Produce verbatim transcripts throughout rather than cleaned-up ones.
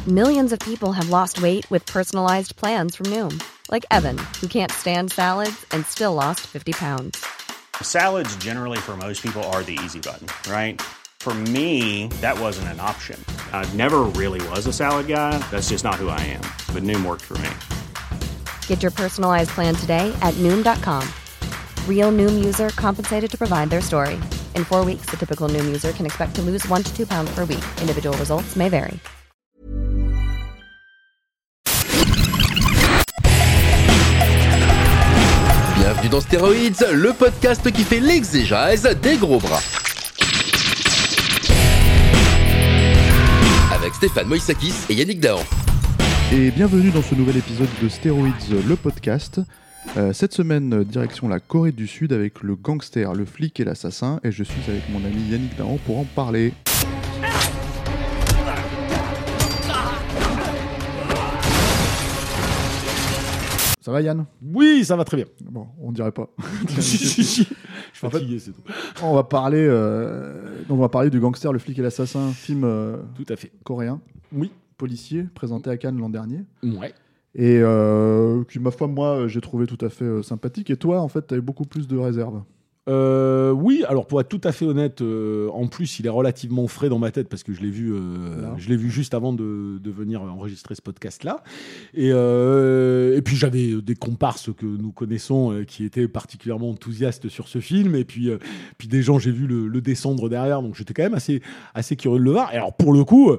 Millions of people have lost weight with personalized plans from Noom. Like Evan, who can't stand salads and still lost fifty pounds. Salads generally for most people are the easy button, right? For me, that wasn't an option. I never really was a salad guy. That's just not who I am. But Noom worked for me. Get your personalized plan today at Noom dot com. Real Noom user compensated to provide their story. In four weeks, the typical Noom user can expect to lose one to two pounds per week. Individual results may vary. Bienvenue dans Stéroïdes, le podcast qui fait l'exégèse des gros bras. Avec Stéphane Moïsakis et Yannick Dahan. Et bienvenue dans ce nouvel épisode de Stéroïdes, le podcast. Euh, cette semaine, direction la Corée du Sud avec le gangster, le flic et l'assassin. Et je suis avec mon ami Yannick Dahan pour en parler. Ça va Yann ? Oui, ça va très bien. Bon, on dirait pas. si, si, si. Je suis fatigué, en fait, c'est tout. On va parler, euh, donc on va parler du gangster, le flic et l'assassin, film euh, tout à fait coréen. Oui. Policier, présenté à Cannes l'an dernier. Ouais. Et euh, qui, ma foi, moi, j'ai trouvé tout à fait euh, sympathique. Et toi, en fait, tu avais beaucoup plus de réserves. Euh, oui, alors pour être tout à fait honnête, euh, en plus il est relativement frais dans ma tête parce que je l'ai vu, euh, je l'ai vu juste avant de, de venir enregistrer ce podcast-là. Et, euh, et puis j'avais des comparses que nous connaissons euh, qui étaient particulièrement enthousiastes sur ce film. Et puis, euh, puis des gens, j'ai vu le, le descendre derrière, donc j'étais quand même assez, assez curieux de le voir. Et alors pour le coup,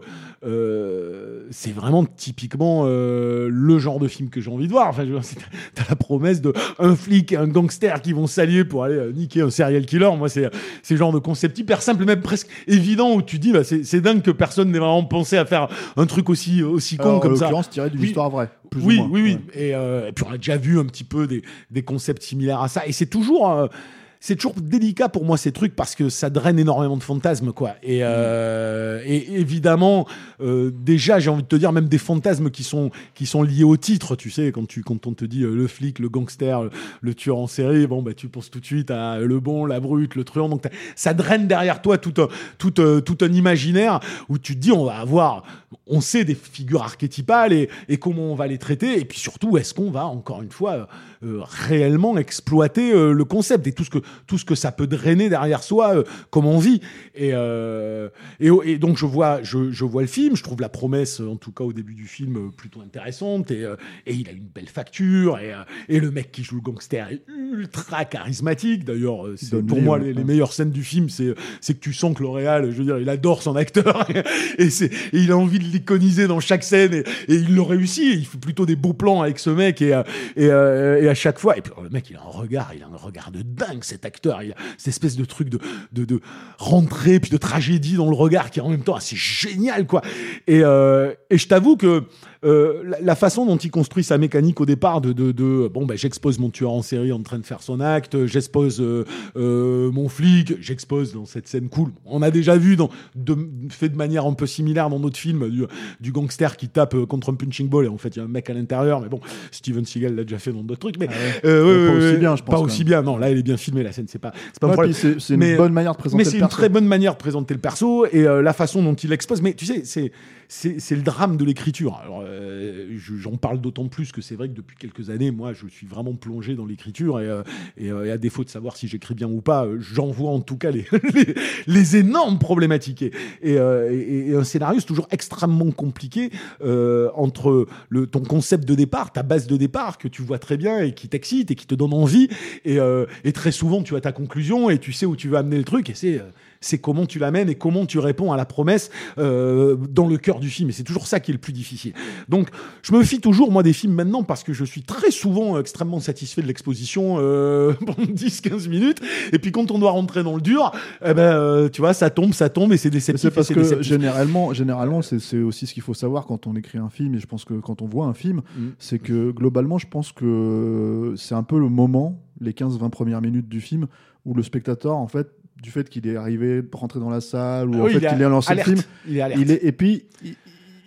euh, c'est vraiment typiquement euh, le genre de film que j'ai envie de voir. Enfin, je veux dire, t'as la promesse de un flic et un gangster qui vont s'allier pour aller euh, niquer un serial killer. Moi, c'est c'est le genre de concept hyper simple, même presque évident, où tu dis bah, c'est, c'est dingue que personne n'ait vraiment pensé à faire un truc aussi, aussi con. Alors, comme ça. En l'occurrence, tiré d'une oui. histoire vraie. Plus oui, ou moins. oui, oui, ouais. Et, euh, et puis on a déjà vu un petit peu des, des concepts similaires à ça. Et c'est toujours... Euh, c'est toujours délicat pour moi ces trucs parce que ça draine énormément de fantasmes quoi et, euh, et évidemment euh, déjà j'ai envie de te dire même des fantasmes qui sont qui sont liés au titre, tu sais, quand tu quand on te dit euh, le flic, le gangster, le, le tueur en série, bon bah tu penses tout de suite à le bon, la brute, le truand, donc ça draine derrière toi tout un, tout, euh, tout un imaginaire où tu te dis on va avoir, on sait des figures archétypales et, et comment on va les traiter, et puis surtout est-ce qu'on va encore une fois euh, réellement exploiter euh, le concept et tout ce que tout ce que ça peut drainer derrière soi euh, comme on vit. Et, euh, et, et donc je vois, je, je vois le film, je trouve la promesse, en tout cas au début du film, plutôt intéressante, et, euh, et il a une belle facture, et, euh, et le mec qui joue le gangster est ultra charismatique. D'ailleurs, c'est, pour lui, moi, ouais. les, les meilleures scènes du film, c'est, c'est que tu sens que le réal, je veux dire, il adore son acteur, et, c'est, et il a envie de l'iconiser dans chaque scène, et, et il le réussit, il fait plutôt des beaux plans avec ce mec, et, et, euh, et à chaque fois, et puis le mec, il a un regard, il a un regard de dingue, cet acteur. Il y a cette espèce de truc de, de, de rentrée puis de tragédie dans le regard qui est en même temps assez génial quoi. Et, euh, et je t'avoue que euh, la, la façon dont il construit sa mécanique au départ de, de, de bon ben j'expose mon tueur en série en train de faire son acte, j'expose euh, euh, mon flic, j'expose dans cette scène cool. On a déjà vu dans, de, fait de manière un peu similaire dans d'autres films du, du gangster qui tape contre un punching ball et en fait il y a un mec à l'intérieur, mais bon Steven Seagal l'a déjà fait dans d'autres trucs, mais, ah ouais. euh, mais ouais, pas ouais, aussi bien je pense. Pas aussi bien, non là elle est bien filmée la scène, c'est pas c'est pas ouais, un problème. C'est, c'est une mais, bonne manière de présenter mais c'est le perso. une très bonne manière de présenter le perso et euh, la façon dont il expose. Mais tu sais, c'est c'est, c'est le drame de l'écriture. Alors, euh, je, j'en parle d'autant plus que c'est vrai que depuis quelques années, moi, je suis vraiment plongé dans l'écriture et, euh, et, euh, et à défaut de savoir si j'écris bien ou pas, euh, j'en vois en tout cas les, les, les énormes problématiques. Et, et, euh, et, et un scénario, c'est toujours extrêmement compliqué euh, entre le, ton concept de départ, ta base de départ que tu vois très bien et qui t'excite et qui te donne envie. Et, euh, et très souvent, tu as ta conclusion et tu sais où tu veux amener le truc. Et c'est... Euh, c'est comment tu l'amènes et comment tu réponds à la promesse euh, dans le cœur du film. Et c'est toujours ça qui est le plus difficile. Donc, je me fie toujours, moi, des films maintenant parce que je suis très souvent extrêmement satisfait de l'exposition euh, pendant dix à quinze minutes. Et puis, quand on doit rentrer dans le dur, eh ben, euh, tu vois, ça tombe, ça tombe et c'est déceptif. C'est parce c'est que déceptif. généralement, généralement c'est, c'est aussi ce qu'il faut savoir quand on écrit un film. Et je pense que quand on voit un film, mmh. c'est que globalement, je pense que c'est un peu le moment, les quinze à vingt premières minutes du film, où le spectateur, en fait, du fait qu'il est arrivé, rentré dans la salle, ou ah en oui, fait il, il est lancé le film, il est, il est, et puis il,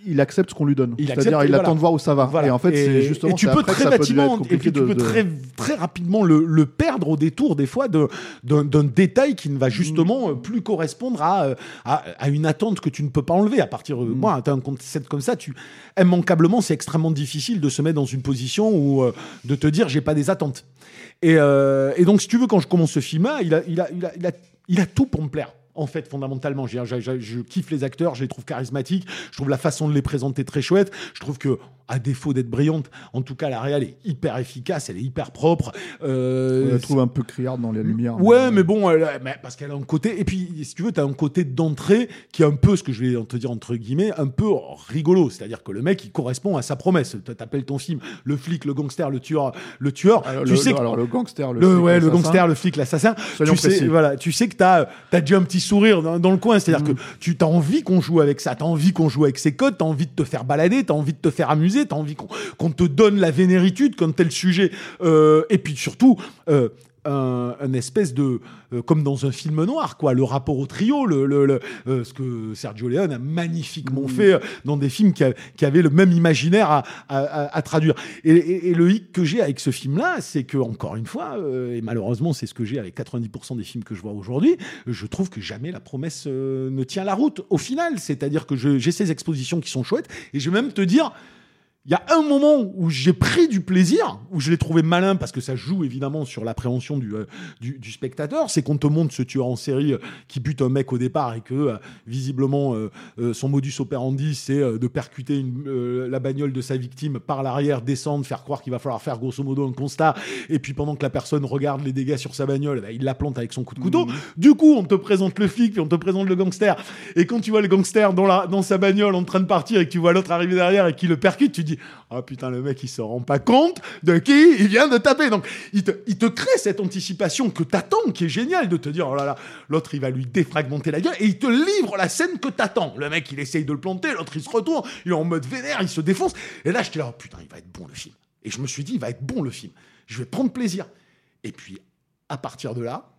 il accepte ce qu'on lui donne. Il C'est-à-dire, accepte, il voilà. attend de voir où ça va. Voilà. Et en fait, et, c'est justement et tu c'est peux après très que ça peut devenir rapidement, et compliqué puis tu de, peux de... très, très rapidement le, le perdre au détour des fois de, d'un, d'un détail qui ne va justement Mm. plus correspondre à, à, à une attente que tu ne peux pas enlever. À partir de Mm. moi, t'as un concept comme ça, tu immanquablement, c'est extrêmement difficile de se mettre dans une position où euh, de te dire j'ai pas des attentes. Et, euh, et donc, si tu veux, quand je commence ce film-là, il a, il a, il a, il a, il a tout pour me plaire. En fait, fondamentalement, je, je, je, je kiffe les acteurs, je les trouve charismatiques, je trouve la façon de les présenter très chouette, je trouve que, à défaut d'être brillante, en tout cas, la réal est hyper efficace, elle est hyper propre. Euh, On la trouve un peu criarde dans les lumières. Ouais, mais, mais bon, elle, mais parce qu'elle a un côté, et puis, si tu veux, t'as un côté d'entrée qui est un peu, ce que je vais te dire entre guillemets, un peu rigolo. C'est-à-dire que le mec, il correspond à sa promesse. T'appelles ton film le flic, le gangster, le tueur, le tueur. Alors, tu le, sais que, alors le gangster, le, le, flic, ouais, le l'assassin. gangster, le flic, l'assassin. Soyons Tu sais, précis. voilà, tu sais que t'as, t'as déjà un petit sourire dans, dans le coin. C'est-à-dire Mm. que tu t'as envie qu'on joue avec ça, t'as envie qu'on joue avec ses codes, t'as envie de te faire balader, t'as envie de te faire amuser, t'as envie qu'on, qu'on te donne la vénéritude comme tel sujet. Euh, et puis surtout, euh, un, un espèce de euh, comme dans un film noir, quoi, le rapport au trio, le, le, le euh, ce que Sergio Leone a magnifiquement Mmh. fait euh, dans des films qui, a, qui avaient le même imaginaire à, à, à, à traduire. Et, et, et le hic que j'ai avec ce film-là, c'est que encore une fois, euh, et malheureusement c'est ce que j'ai avec quatre-vingt-dix pour cent des films que je vois aujourd'hui, je trouve que jamais la promesse euh, ne tient la route au final. C'est-à-dire que je, j'ai ces expositions qui sont chouettes, et je vais même te dire. Il y a un moment où j'ai pris du plaisir, où je l'ai trouvé malin, parce que ça joue évidemment sur l'appréhension du, euh, du, du spectateur, c'est qu'on te montre ce tueur en série euh, qui bute un mec au départ et que euh, visiblement euh, euh, son modus operandi c'est euh, de percuter une, euh, la bagnole de sa victime par l'arrière, descendre, faire croire qu'il va falloir faire grosso modo un constat, et puis pendant que la personne regarde les dégâts sur sa bagnole, bah, il la plante avec son coup de couteau. Mmh. Du coup, on te présente le flic, puis on te présente le gangster, et quand tu vois le gangster dans, la, dans sa bagnole en train de partir et que tu vois l'autre arriver derrière et qui le percute, tu dis ah oh, putain, le mec il se rend pas compte de qui il vient de taper. Donc il te, il te crée cette anticipation que t'attends, qui est géniale, de te dire oh là là, l'autre il va lui défragmenter la gueule, et il te livre la scène que t'attends. Le mec il essaye de le planter, l'autre il se retourne, il est en mode vénère, il se défonce, et là j'étais là oh putain, il va être bon le film. Et je me suis dit il va être bon le film, je vais prendre plaisir. Et puis à partir de là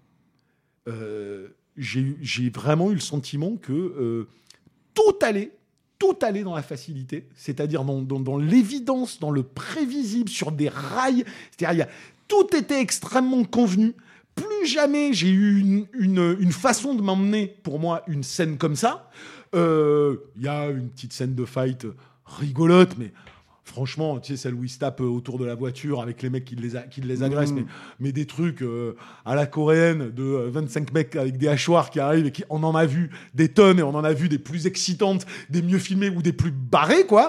euh, j'ai, j'ai vraiment eu le sentiment que euh, tout allait tout allait dans la facilité, c'est-à-dire dans, dans, dans l'évidence, dans le prévisible, sur des rails. C'est-à-dire, il y a, tout était extrêmement convenu. Plus jamais j'ai eu une, une, une façon de m'emmener, pour moi, une scène comme ça. Il euh, y a une petite scène de fight rigolote, mais franchement, tu sais, celle où ils se tapent autour de la voiture avec les mecs qui les, a, qui les agressent, mmh. mais, mais des trucs euh, à la coréenne de vingt-cinq mecs avec des hachoirs qui arrivent, et qui, on en a vu des tonnes, et on en a vu des plus excitantes, des mieux filmées ou des plus barrées, quoi.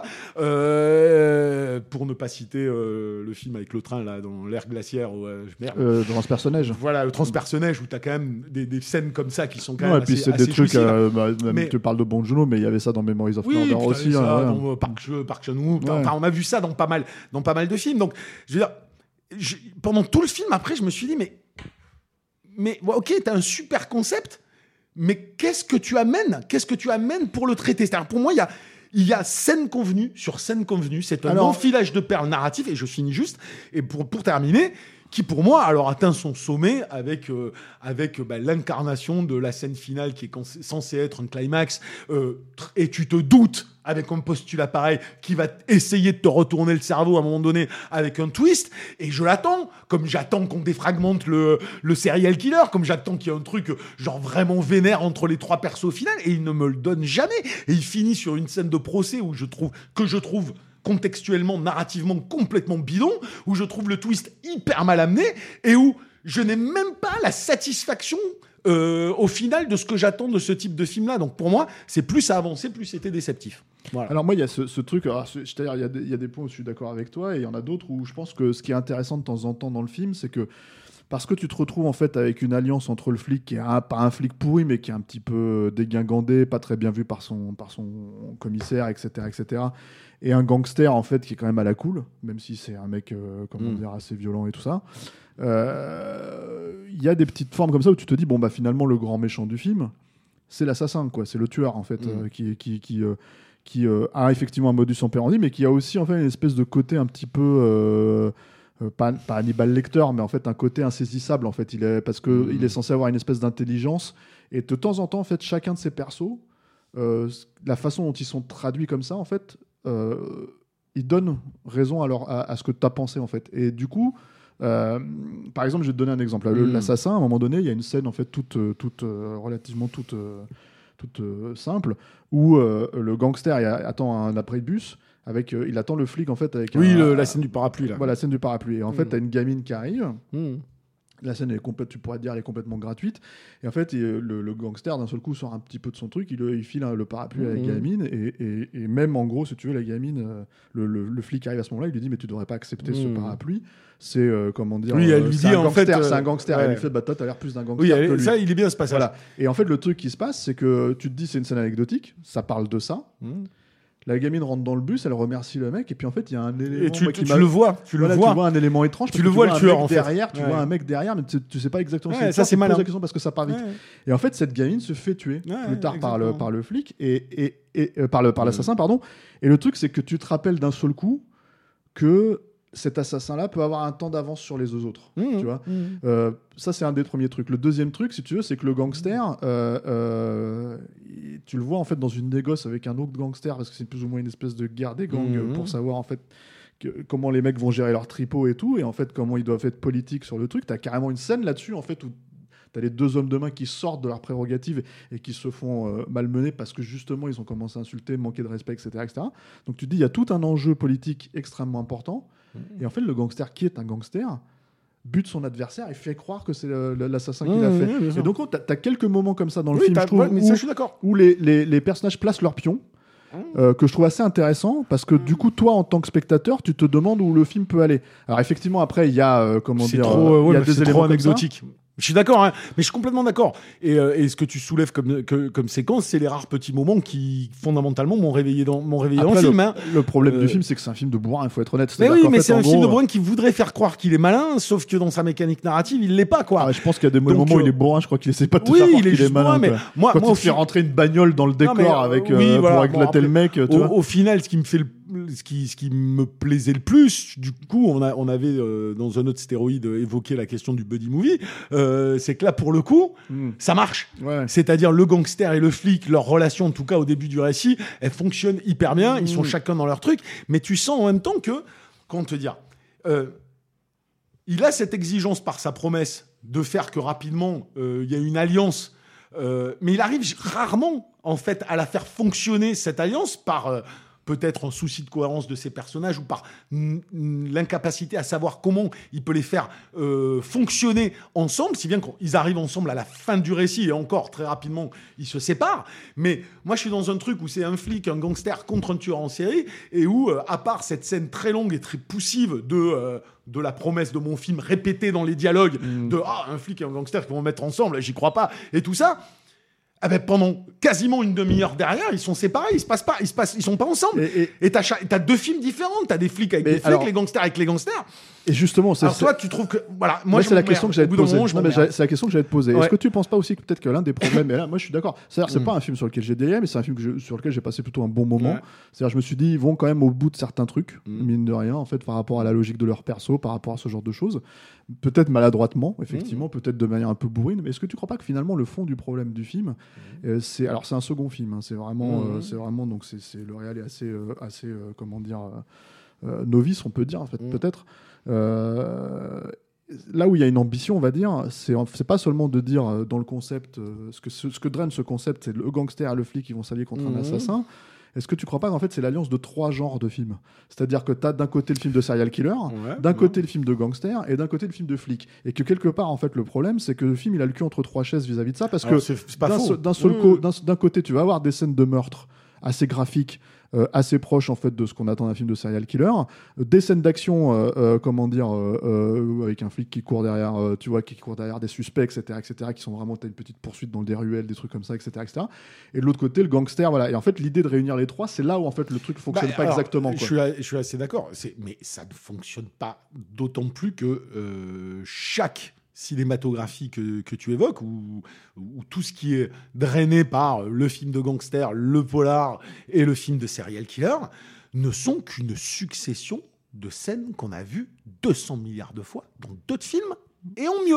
Euh, pour ne pas citer euh, le film avec le train, là, dans l'ère glaciaire. Où, euh, merde. Euh, Transpersonnage. Voilà, le Transpersonnage, où t'as quand même des, des scènes comme ça qui sont quand ouais, même et puis assez, c'est assez des trucs, euh, bah, même mais... tu parles de Bong Joon-ho, mais il y avait ça dans Memories of oui, Murder aussi. Ça, hein, dans ouais. Park, Park Chan-wook, Ouais. enfin, on a vu ça dans pas mal, dans pas mal de films. Donc, je veux dire, je, pendant tout le film, après, je me suis dit, mais, mais ouais, ok, t'as un super concept, mais qu'est-ce que tu amènes Qu'est-ce que tu amènes pour le traiter? C'est-à-dire, pour moi, il y a, il y a scène convenue sur scène convenue. C'est un Alors... enfilage de perles narratifs, et je finis juste. Et pour, pour terminer, qui pour moi alors atteint son sommet avec euh, avec bah, l'incarnation de la scène finale qui est cons- censée être un climax, euh, et tu te doutes avec un postulat pareil qui va essayer de te retourner le cerveau à un moment donné avec un twist, et je l'attends, comme j'attends qu'on défragmente le, le serial killer, comme j'attends qu'il y ait un truc genre vraiment vénère entre les trois persos au final, et il ne me le donne jamais, et il finit sur une scène de procès où je trouve que je trouve contextuellement, narrativement complètement bidon, où je trouve le twist hyper mal amené, et où je n'ai même pas la satisfaction euh, au final de ce que j'attends de ce type de film-là. Donc pour moi, c'est plus ça avançait, plus c'était déceptif. Voilà. Alors moi, il y a ce, ce truc, alors, c'est-à-dire il y a des, il y a des points où je suis d'accord avec toi, et il y en a d'autres où je pense que ce qui est intéressant de temps en temps dans le film, c'est que parce que tu te retrouves en fait avec une alliance entre le flic qui est un, pas un flic pourri, mais qui est un petit peu dégingandé, pas très bien vu par son, par son commissaire, et cetera, et cetera, et un gangster en fait qui est quand même à la cool, même si c'est un mec euh, comment Mm. dire, assez violent et tout ça. Il euh, y a des petites formes comme ça où tu te dis bon bah finalement le grand méchant du film, c'est l'assassin, quoi, c'est le tueur en fait, Mm. euh, qui qui qui euh, qui euh, a effectivement un modus operandi, mais qui a aussi en fait une espèce de côté un petit peu euh, euh, pas, pas Hannibal Lecter, mais en fait un côté insaisissable en fait. Il est parce que Mmh. il est censé avoir une espèce d'intelligence, et de temps en temps en fait chacun de ces persos euh, la façon dont ils sont traduits comme ça, en fait, euh, ils donnent raison à, leur, à, à ce que tu as pensé, en fait. Et du coup, euh, par exemple, je vais te donner un exemple. Le, Mmh. L'assassin, à un moment donné, il y a une scène, en fait, toute, toute euh, relativement toute, euh, toute euh, simple, où euh, le gangster il attend un après-bus. Avec, euh, il attend le flic, en fait, avec Oui, un, le, la scène du parapluie, là. Voilà, la scène du parapluie. Et en fait, Mmh. tu as une gamine qui arrive. Mmh. La scène est complète, tu pourrais dire, elle est complètement gratuite. Et en fait, il- le, le gangster, d'un seul coup, sort un petit peu de son truc. Il, il file hein, le parapluie à la Mhm. gamine. Et, et- et même, en gros, si tu veux, la gamine, euh, le, le- le flic arrive à ce moment-là. Il lui dit, mais tu devrais pas accepter ce Mhm. parapluie. C'est, euh, comment dire... Oui, elle euh, lui c'est dit, un en gangster, fait, euh, c'est un gangster. ouais. Elle lui fait, bah toi, t'as l'air plus d'un gangster Oui, que elle- lui. ça, il est bien ce passage. Voilà. Et en fait, le truc qui se passe, c'est que tu te dis, c'est une scène anecdotique. Ça parle de ça. Mmh. La gamine rentre dans le bus, elle remercie le mec. Et puis, en fait, il y a un élément... Et tu, moi, tu, qui tu m'a- le vois, tu Voilà, le vois. tu vois un élément étrange. Tu parce le que vois, vois le un tueur, mec en fait. derrière, tu Ouais. vois un mec derrière, mais tu, tu sais pas exactement. Ouais, ce qu'il ça, fait, c'est tu te poses malin. la question parce que ça part vite. Ouais. Et en fait, cette gamine se fait tuer Ouais, plus tard par le, exactement. par le flic et, et, et euh, par le par l'assassin, pardon. Et le truc, c'est que tu te rappelles d'un seul coup que cet assassin-là peut avoir un temps d'avance sur les deux autres. Mmh. Tu vois. Mmh. Euh, ça, c'est un des premiers trucs. Le deuxième truc, si tu veux, c'est que le gangster, euh, euh, il- tu le vois en fait dans une négoce avec un autre gangster parce que c'est plus ou moins une espèce de guerre des gangs Mhm. euh, pour savoir en fait que- comment les mecs vont gérer leur tripot et tout, et en fait comment ils doivent être politiques sur le truc. T'as carrément une scène là-dessus en fait où t'as les deux hommes de main qui sortent de leurs prérogatives et qui se font euh, malmener parce que justement ils ont commencé à insulter, manquer de respect, et cetera, et cetera. Donc tu te dis il y a tout un enjeu politique extrêmement important. Et en fait le gangster qui est un gangster bute son adversaire et fait croire que c'est le- le- l'assassin qui Mmh, l'a mmh, fait. bien sûr. Et donc t'as as quelques moments comme ça dans le Oui, film, t'as- je trouve, ouais, mais où, ça, je suis d'accord. où les, les, les personnages placent leurs pions. Euh, que je trouve assez intéressant parce que du coup toi en tant que spectateur tu te demandes où le film peut aller. Alors effectivement après il y a euh, comment C'est dire trop, euh, euh, il y a ouais, des c'est éléments trop comme ça. anecdotique. Je suis d'accord, hein, mais je suis complètement d'accord. Et, euh, et ce que tu soulèves comme, que- comme séquence, c'est les rares petits moments qui, fondamentalement, m'ont réveillé dans, m'ont réveillé dans Après, le le, film. Hein. le problème Euh, du film c'est que c'est un film de bourrin, il faut être honnête. Mais C'est-à-dire oui, qu'en mais fait, c'est en un film gros, de bourrin qui voudrait faire croire qu'il est malin, sauf que dans sa mécanique narrative, il l'est pas, quoi. ah, je pense qu'il y a des Donc, moments où euh, il est bourrin, je crois qu'il essaie pas de te oui, faire croire il est qu'il est juste malin. bourrin, mais quoi. moi, Quand moi, il au te fait fi- rentrer une bagnole dans le décor mais, euh, avec oui, euh, voilà, pour bon, éclater après, le mec, tu au, vois. au final, ce qui me fait le, ce qui, ce qui me plaisait le plus, du coup, on, a, on avait euh, dans un autre stéroïde évoqué la question du buddy movie, euh, c'est que là, pour le coup, Mm. ça marche. Ouais. C'est-à-dire le gangster et le flic, leur relation, en tout cas au début du récit, elle fonctionne hyper bien. Ils sont Mm. chacun dans leur truc, mais tu sens en même temps que, comment te dire, euh, il a cette exigence par sa promesse de faire que rapidement euh, il y a une alliance, euh, mais il arrive rarement en fait à la faire fonctionner cette alliance par euh, peut-être un souci de cohérence de ses personnages ou par mm, mm, l'incapacité à savoir comment il peut les faire euh, fonctionner ensemble, si bien qu'ils arrivent ensemble à la fin du récit et encore très rapidement ils se séparent. Mais moi je suis dans un truc où c'est un flic, un gangster contre un tueur en série et où euh, à part cette scène très longue et très poussive de euh, de la promesse de mon film répétée dans les dialogues Mm. de ah un flic et un gangster qui vont mettre ensemble, j'y crois pas et tout ça. Ah ben pendant quasiment une demi-heure derrière, ils sont séparés, ils se passent pas, ils se passent, ils sont pas ensemble. Et, et- Et t'as, cha- t'as deux films différents, t'as des flics avec Mais des flics, alors- les gangsters avec les gangsters. et justement, c'est Alors c'est- toi, tu trouves que voilà, moi, moi, je c'est la m'emmerde. question que j'allais Au te bout d'un poser. moment, je Non, mais m'emmerde. j'ai- c'est la question que j'allais te poser. Ouais. Est-ce que tu penses pas aussi que peut-être que l'un des problèmes, et là, moi, je suis d'accord. C'est-à-dire, c'est Mm. pas un film sur lequel j'ai déliré, mais c'est un film que je- sur lequel j'ai passé plutôt un bon moment. Ouais. C'est-à-dire, je me suis dit, ils vont quand même au bout de certains trucs, Mm. mine de rien, en fait, par rapport à la logique de leur perso, par rapport à ce genre de choses. Peut-être maladroitement, effectivement, peut-être de manière un peu bourrine. Mais est-ce que tu crois pas que finalement, le fond du problème du film, euh, c'est, alors c'est un second film, hein, c'est vraiment, Mm. euh, c'est vraiment, donc c'est, c'est le réel est assez, euh, assez, euh, comment dire, euh, euh, novice, on peut dire, en fait, Mm. peut-être. Euh, là où il y a une ambition, on va dire, c'est, c'est pas seulement de dire euh, dans le concept, euh, ce, que, ce, ce que draine ce concept, c'est le gangster et le flic qui vont s'allier contre Mhm. un assassin. Est-ce que tu crois pas qu'en fait c'est l'alliance de trois genres de films? C'est-à-dire que tu as d'un côté le film de serial killer, Ouais, d'un ouais. côté le film de gangster et d'un côté le film de flic. Et que quelque part, en fait, le problème, c'est que le film il a le cul entre trois chaises vis-à-vis de ça parce Alors, que c'est, c'est pas d'un, faux. se- d'un seul Ouais, co- ouais. d'un, d'un côté, tu vas avoir des scènes de meurtre assez graphiques, euh, assez proches en fait de ce qu'on attend d'un film de serial killer, euh, des scènes d'action, euh, euh, comment dire, euh, euh, avec un flic qui court derrière, euh, tu vois, qui court derrière des suspects, et cetera, et cetera, qui sont vraiment, t'as une petite poursuite dans des ruelles, des trucs comme ça, et cetera, et cetera. Et de l'autre côté, le gangster, voilà. Et en fait, l'idée de réunir les trois, c'est là où en fait le truc fonctionne Bah, pas alors, exactement. Je Quoi. suis, a- je suis assez d'accord. C'est, mais ça ne fonctionne pas d'autant plus que euh, chaque cinématographie que, que tu évoques, ou, ou tout ce qui est drainé par le film de gangster, le polar et le film de serial killer, ne sont qu'une succession de scènes qu'on a vues deux cents milliards de fois dans d'autres films et en mieux.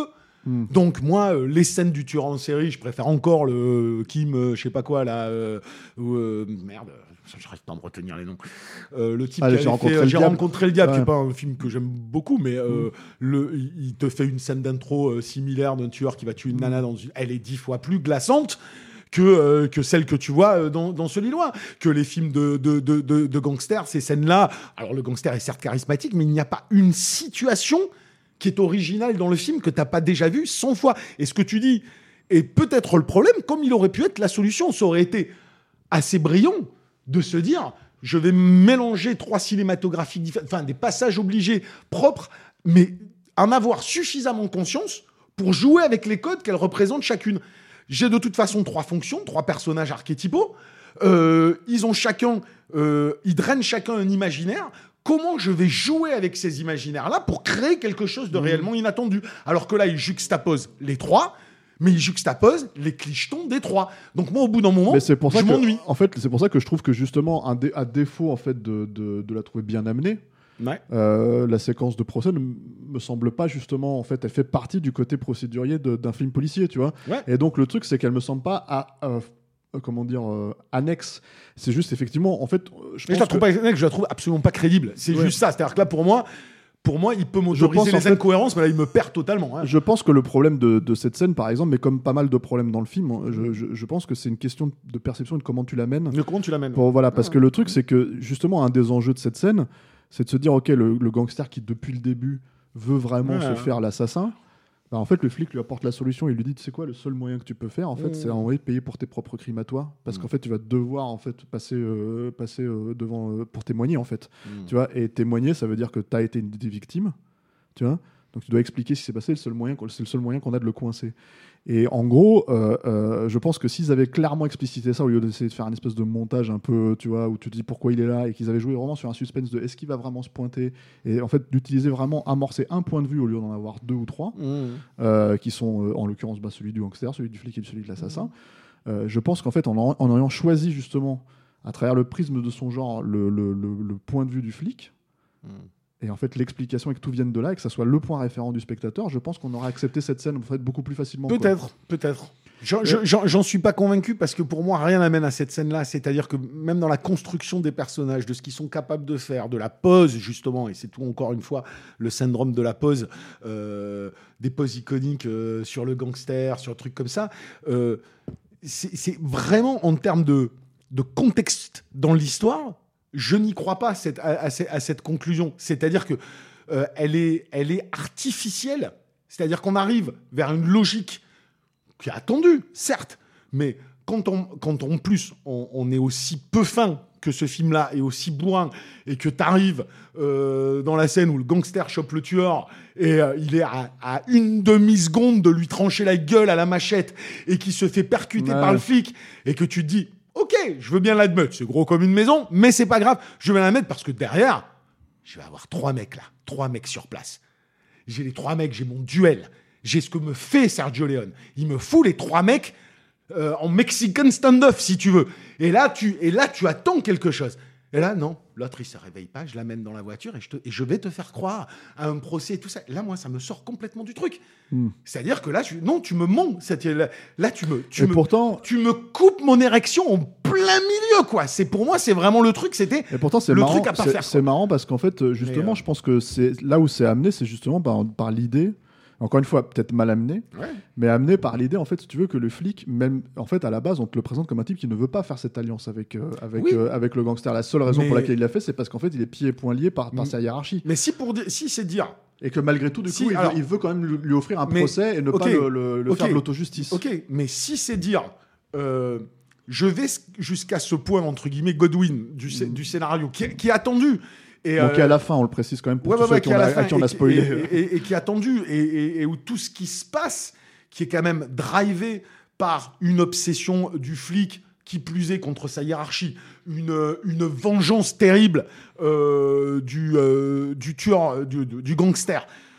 Mm. Donc moi, euh, les scènes du tueur en série, je préfère encore le Kim, euh, je sais pas quoi là, euh, euh, merde. J'arrive pas à me retenir les noms. Euh, le type Allez, qui j'ai avait rencontré fait, le j'ai diable. rencontré le diable, Ouais. qui est pas un film que j'aime beaucoup, mais euh, mm. le, il te fait une scène d'intro euh, similaire d'un tueur qui va tuer une nana dans une... Elle est dix fois plus glaçante que, euh, que celle que tu vois euh, dans, dans ce Lillois. Que les films de, de, de, de, de gangsters, ces scènes-là... Alors, le gangster est certes charismatique, mais il n'y a pas une situation qui est originale dans le film que tu n'as pas déjà vu cent fois. Et ce que tu dis est peut-être le problème, comme il aurait pu être la solution. Ça aurait été assez brillant de se dire... Je vais mélanger trois cinématographies différentes, enfin des passages obligés propres, mais en avoir suffisamment conscience pour jouer avec les codes qu'elles représentent chacune. J'ai de toute façon trois fonctions, trois personnages archétypaux. Euh, ils ont chacun, euh, ils drainent chacun un imaginaire. Comment je vais jouer avec ces imaginaires-là pour créer quelque chose de réellement inattendu? Alors que là, ils juxtaposent les trois. Mais il juxtapose les clichetons des trois. Donc moi, au bout d'un moment, Mais c'est pour ça je que, m'ennuie. En fait, c'est pour ça que je trouve que justement, un dé- à défaut en fait de, de, de la trouver bien amenée, Ouais. euh, la séquence de procès ne m- me semble pas justement, en fait, elle fait partie du côté procédurier de- d'un film policier, tu vois. Ouais. Et donc le truc, c'est qu'elle me semble pas à, euh, euh, comment dire, euh, annexe. C'est juste effectivement, en fait, euh, je Mais je pense la trouve que- pas, je la trouve absolument pas crédible. C'est Ouais. juste ça. C'est-à-dire que là, pour moi, pour moi, il peut pense, m'autoriser en les fait- incohérences, mais là, il me perd totalement. hein. Je pense que le problème de, de cette scène, par exemple, mais comme pas mal de problèmes dans le film, je, je- je pense que c'est une question de perception et de comment tu l'amènes. Mais comment tu l'amènes Pour- voilà, parce que le truc, c'est que justement, un des enjeux de cette scène, c'est de se dire, ok, le, le gangster qui depuis le début veut vraiment Ouais, se ouais. faire l'assassin. Bah, en fait, le flic lui apporte la solution. Il lui dit, tu sais quoi, le seul moyen que tu peux faire, en fait, Mmh. c'est envoyer payer pour tes propres crimes à toi, parce Mmh. qu'en fait, tu vas devoir en fait passer, euh, passer euh, devant euh, pour témoigner, en fait. Mmh. Tu vois, et témoigner, ça veut dire que tu as été une des victimes, tu vois. Donc tu dois expliquer ce qui s'est passé. Le seul moyen, qu'on- c'est le seul moyen qu'on a de le coincer. Et en gros, euh, euh, je pense que s'ils avaient clairement explicité ça, au lieu d'essayer de faire un espèce de montage un peu, tu vois, où tu te dis pourquoi il est là, et qu'ils avaient joué vraiment sur un suspense de est-ce qu'il va vraiment se pointer, et en fait d'utiliser vraiment, amorcer un point de vue au lieu d'en avoir deux ou trois, Mmh. euh, qui sont euh, en l'occurrence bah, celui du gangster, celui du flic et celui de l'assassin. Euh, je pense qu'en fait, en, en- en ayant choisi justement, à travers le prisme de son genre, le, le- le- le point de vue du flic, Mmh. et en fait l'explication et que tout vienne de là, et que ça soit le point référent du spectateur, je pense qu'on aurait accepté cette scène en fait, beaucoup plus facilement. quoi. Peut-être, peut-être. J'en, je- j'en- j'en suis pas convaincu parce que pour moi, rien n'amène à cette scène-là. C'est-à-dire que même dans la construction des personnages, de ce qu'ils sont capables de faire, de la pose, justement, et c'est tout encore une fois le syndrome de la pose, euh, des poses iconiques euh, sur le gangster, sur un truc comme ça, euh, c'est, c'est vraiment en termes de, de contexte dans l'histoire, je n'y crois pas cette, à, à, à cette conclusion. C'est-à-dire que euh, elle est, elle est artificielle. C'est-à-dire qu'on arrive vers une logique qui est attendue, certes, mais quand on, quand en plus on, on est aussi peu fin que ce film-là est aussi bourrin et que tu arrives euh, dans la scène où le gangster chope le tueur et euh, il est à, à une demi-seconde de lui trancher la gueule à la machette et qui se fait percuter Ouais. par le flic et que tu te dis ok, je veux bien l'admettre, c'est gros comme une maison, mais c'est pas grave, je vais l'admettre parce que derrière, je vais avoir trois mecs là, trois mecs sur place. J'ai les trois mecs, j'ai mon duel, j'ai ce que me fait Sergio Leone. Il me fout les trois mecs euh, en Mexican stand-off, si tu veux. Et là, tu, et là, tu attends quelque chose. Et là, non, l'autre, il se réveille pas, je l'amène dans la voiture et je, te, et je vais te faire croire à un procès et tout ça. Là, moi, ça me sort complètement du truc. Hmm. C'est-à-dire que là, tu, non, tu me mens. C'est- Là, là, tu me, tu Et me, pourtant, tu me coupes mon érection en plein milieu, quoi. C'est pour moi, c'est vraiment le truc. C'était Et pourtant, c'est le marrant, truc à pas c'est- faire, c'est quoi. marrant parce qu'en fait, euh, justement, Mais, euh, je pense que c'est là où c'est amené, c'est justement par, par l'idée. Encore une fois, peut-être mal amené, Ouais. mais amené par l'idée, en fait, si tu veux, que le flic, même, en fait, à la base, on te le présente comme un type qui ne veut pas faire cette alliance avec, euh, avec, Oui. euh, avec le gangster. La seule raison Mais- pour laquelle il l'a fait, c'est parce qu'en fait, il est pieds et poings liés par, par Mm. sa hiérarchie. Mais si pour dire, si c'est dire, Et que malgré tout, du Si, coup, il, alors- veut, il veut quand même lui, lui offrir un Mais- procès et ne ok, pas le, le- le ok, faire de l'autojustice. ok, mais si c'est dire, euh, je vais s- jusqu'à ce point entre guillemets Godwin du, scé- Mm. du scénario qui, est- qui est attendu. Et, Donc, euh, à la fin, on le précise quand même pour ouais, tous ouais, ceux ouais, qui qui ont- à la à fin qui on et- a spoilé. et, et- et qui est attendu et, et- et où tout ce qui se passe, qui est quand même drivé par une obsession du flic, qui plus est contre sa hiérarchie, une, une vengeance terrible euh, du, euh, du tueur, du, du- du gangster.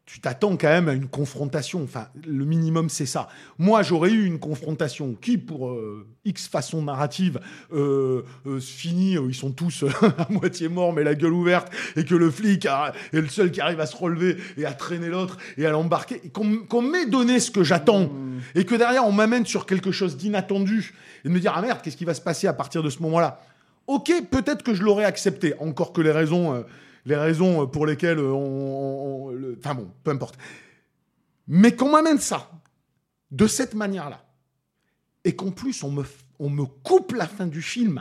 tu t'attends quand même à une confrontation. Enfin, le minimum, c'est ça. Moi, j'aurais eu une confrontation qui, pour euh, X façon narrative, euh, euh, finit, euh, ils sont tous euh, à moitié morts, mais la gueule ouverte, et que le flic a, est le seul qui arrive à se relever et à traîner l'autre et à l'embarquer. Et qu'on, qu'on m'ait donné ce que j'attends, mmh. et que derrière, on m'amène sur quelque chose d'inattendu, et de me dire, ah merde, qu'est-ce qui va se passer à partir de ce moment-là ? Ok, peut-être que je l'aurais accepté, encore que les raisons... Euh, les raisons pour lesquelles on... on, on le... Enfin bon, peu importe. Mais qu'on m'amène ça, de cette manière-là, et qu'en plus, on me, on me coupe la fin du film,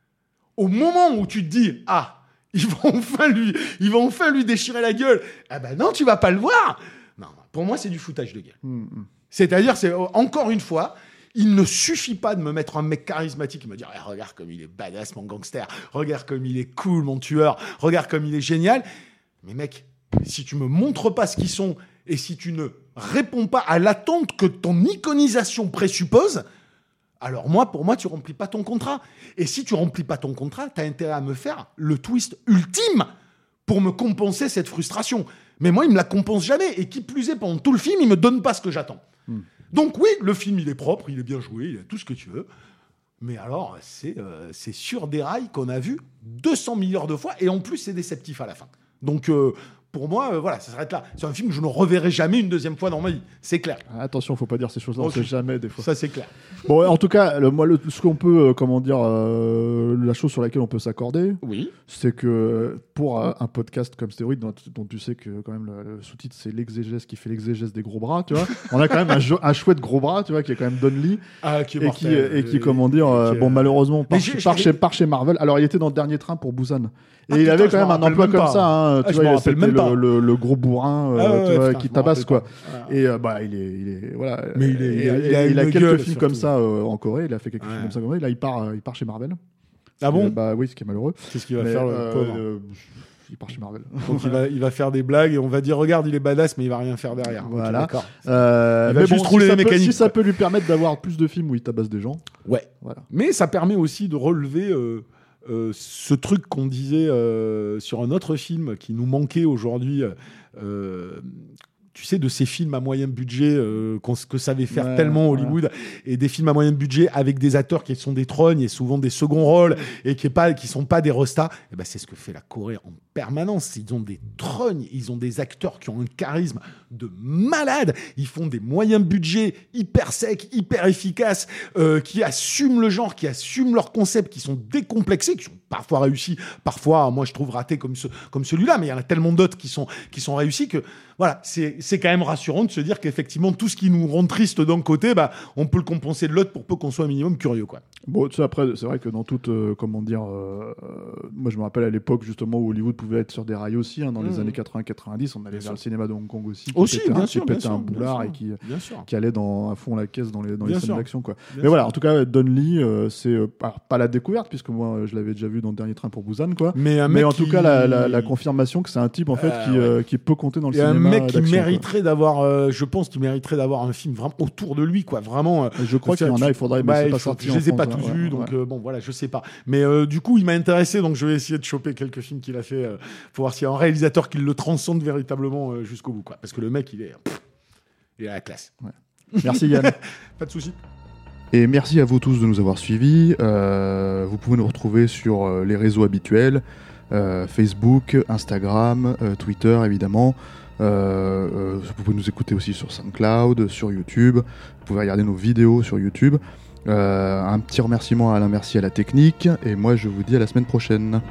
au moment où tu te dis, ah, il va enfin lui, il va enfin lui déchirer la gueule. Ah ben non, tu vas pas le voir. Non, pour moi, c'est du foutage de gueule. Mmh. C'est-à-dire, c'est encore une fois... Il ne suffit pas de me mettre un mec charismatique et me dire eh, « Regarde comme il est badass, mon gangster. Regarde comme il est cool, mon tueur. Regarde comme il est génial. » Mais mec, si tu me montres pas ce qu'ils sont et si tu ne réponds pas à l'attente que ton iconisation présuppose, alors moi, pour moi, tu remplis pas ton contrat. Et si tu remplis pas ton contrat, tu as intérêt à me faire le twist ultime pour me compenser cette frustration. Mais moi, il me la compense jamais. Et qui plus est, pendant tout le film, il me donne pas ce que j'attends. Hmm. Donc oui, le film, il est propre, il est bien joué, il a tout ce que tu veux. Mais alors, c'est, euh, c'est sur des rails qu'on a vu deux cents milliards de fois, et en plus, c'est déceptif à la fin. Donc, euh, pour moi, euh, voilà, ça s'arrête là. C'est un film que je ne reverrai jamais une deuxième fois dans ma vie, c'est clair. Attention, faut pas dire ces choses-là, okay. On sait jamais des fois. Ça, c'est clair. Bon, en tout cas, le, moi, le, ce qu'on peut, euh, comment dire, euh, la chose sur laquelle on peut s'accorder, oui. c'est que pour euh, un podcast comme Stéroïde, dont, dont tu sais que quand même le, le sous-titre c'est l'exégèse qui fait l'exégèse des gros bras, tu vois, on a quand même un, jo- un chouette gros bras, tu vois, qui est quand même Don Lee, ah, qui est et, mortel, qui, et, et qui, comment dire, euh, bon, malheureusement, par, j'ai, par, j'ai... Chez, par chez Marvel. Alors, il était dans le dernier train pour Busan. Et ah, il putain, avait quand même un emploi comme ça, hein, ah, tu vois, c'était même le, le, le gros bourrin, euh, ah, ouais, tu vois, putain, qui tabasse, quoi. Ah. Et euh, bah, il est, il est, voilà. Mais il, est, et, il, a, et, il a, il a quelques gueule, films surtout. comme ça euh, en Corée. Il a fait quelques ouais. films comme ça en Corée. Là, il part, euh, il part chez Marvel. Ah bon? euh, Bah oui, ce qui est malheureux. Qu'est-ce qu'il va mais, faire, le euh, pauvre euh, Il part chez Marvel. Donc il va, il va faire des blagues et on va dire regarde, il est badass, mais il va rien faire derrière. Voilà. Okay, d'accord. Euh, il va mais juste bon, rouler si les ça peut, mécaniques. Si ça peut lui permettre d'avoir plus de films où il tabasse des gens. Ouais. Voilà. Mais ça permet aussi de relever euh, euh, ce truc qu'on disait euh, sur un autre film qui nous manquait aujourd'hui. Euh, tu sais, de ces films à moyen budget euh, qu'on, que savait faire ouais, tellement Hollywood, ouais. Et des films à moyen budget avec des acteurs qui sont des trognes et souvent des seconds rôles et qui ne sont pas des restas. Et ben, c'est ce que fait la Corée en permanence. Ils ont des trognes, ils ont des acteurs qui ont un charisme de malade. Ils font des moyens budgets hyper secs, hyper efficaces, euh, qui assument le genre, qui assument leur concept, qui sont décomplexés, qui sont parfois réussis, parfois, moi, je trouve ratés comme, ce, comme celui-là, mais il y en a tellement d'autres qui sont, qui sont réussis que, voilà, c'est, c'est quand même rassurant de se dire qu'effectivement, tout ce qui nous rend triste d'un côté, bah, on peut le compenser de l'autre pour peu qu'on soit un minimum curieux, quoi. Bon, tu sais, après, c'est vrai que dans toute, euh, comment dire, euh, euh, moi, je me rappelle à l'époque, justement, où Hollywood pouvait être sur des rails aussi, hein, dans mmh. les années quatre-vingts quatre-vingt-dix, on allait bien vers sûr. Le cinéma de Hong Kong aussi, qui aussi, pétait, bien un, sûr, qui pétait bien un sûr, boulard bien et qui, bien sûr. qui allait dans, à fond la caisse dans les, dans les scènes sûr. d'action, quoi. Bien Mais sûr. voilà, en tout cas, Don Lee, euh, c'est euh, pas la découverte, puisque moi, je l'avais déjà vu dans le dernier train pour Busan, quoi. Mais, un Mais mec en tout qui... cas, la, la, la confirmation que c'est un type, en fait, euh, qui, ouais. euh, qui peut compter dans le Il y a cinéma. un mec qui d'action, mériterait quoi. d'avoir, euh, je pense qu'il mériterait d'avoir un film vraiment autour de lui, quoi. Vraiment. Euh, je crois qu'il y en a, il faudrait, mais bah, c'est pas faut, sorti. Je en les ai France, pas hein, tous ouais, vus, ouais. donc euh, bon, voilà, je sais pas. Mais euh, du coup, il m'a intéressé, donc je vais essayer de choper quelques films qu'il a fait euh, pour voir s'il y a un réalisateur qui le transcende véritablement euh, jusqu'au bout, quoi. Parce que le mec, il est, pff, il est à la classe. Ouais. Merci Yann. Pas de souci. Et merci à vous tous de nous avoir suivis. Euh, vous pouvez nous retrouver sur euh, les réseaux habituels, euh, Facebook, Instagram, euh, Twitter évidemment. Euh, euh, vous pouvez nous écouter aussi sur SoundCloud, sur YouTube. Vous pouvez regarder nos vidéos sur YouTube. Euh, un petit remerciement à Alain Mercier à la technique. Et moi je vous dis à la semaine prochaine.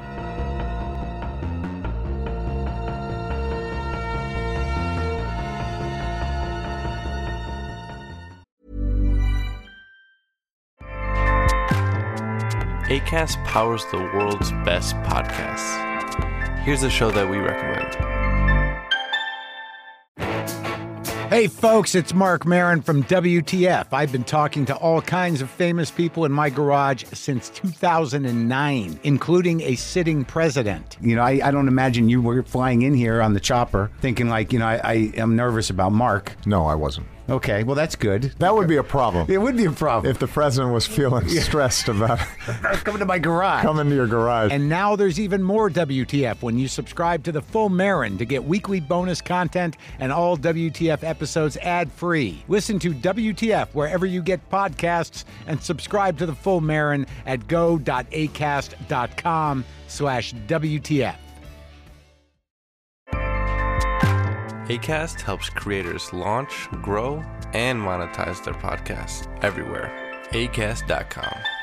Acast powers the world's best podcasts. Here's a show that we recommend. Hey folks, it's Mark Maron from W T F. I've been talking to all kinds of famous people in my garage since two thousand nine, including a sitting president. You know, I, I don't imagine you were flying in here on the chopper thinking like, you know, I, I am nervous about Mark. No, I wasn't. Okay, well, that's good. That would be a problem. It would be a problem. If the president was feeling stressed about coming to my garage. coming to your garage. And now there's even more W T F when you subscribe to the Full Marin to get weekly bonus content and all W T F episodes ad-free. Listen to W T F wherever you get podcasts and subscribe to the Full Marin at go.acast.com slash WTF. Acast helps creators launch, grow, and monetize their podcasts everywhere. acast dot com.